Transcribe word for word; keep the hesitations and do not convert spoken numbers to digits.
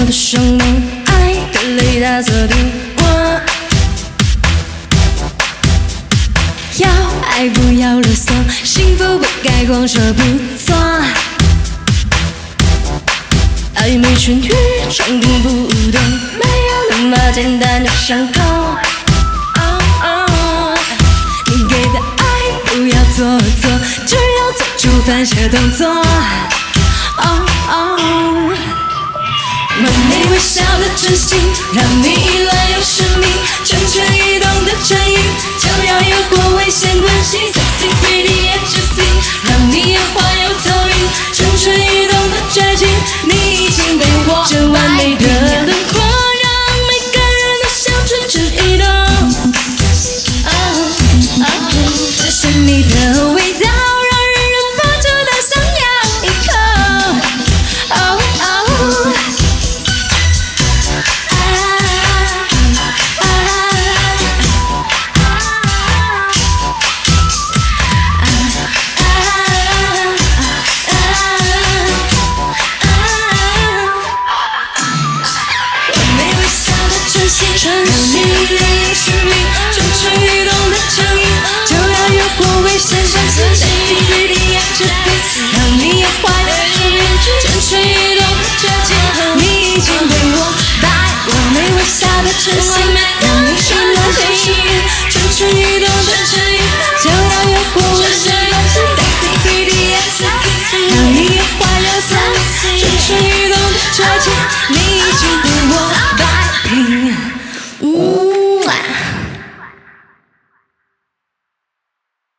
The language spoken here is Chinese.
的生命，爱的雷达锁定我。要爱不要啰嗦，幸福不该光说不做。暧昧唇语，装听不懂，没有那么简单的伤口。Oh, oh, 你给的爱不要做作，只要做出反射动作。Oh, oh, 完美微笑的真心，让你依赖有生命，蠢蠢欲动的唇印，就要有过危险关系。Sexy pretty and juicy， 让你眼花又头晕，蠢蠢欲动的绝境，你已经被我这完美的轮廓，让每个人都想蠢蠢欲动。Oh, oh, 这是你的味道，让人忍不住的想要一口。Oh, oh。让你依赖有生命，蠢蠢欲动的声音，就要有过危险关系。Sexy pretty and juicy， 让你眼花又头晕，蠢蠢欲动的绝境，你已经被我带。完美微笑的真心，让你依赖有生命，蠢蠢欲动的声音，就要有过危险关系。Sexy pretty and juicy， 让你眼花又头晕，蠢蠢欲动的绝境，你已经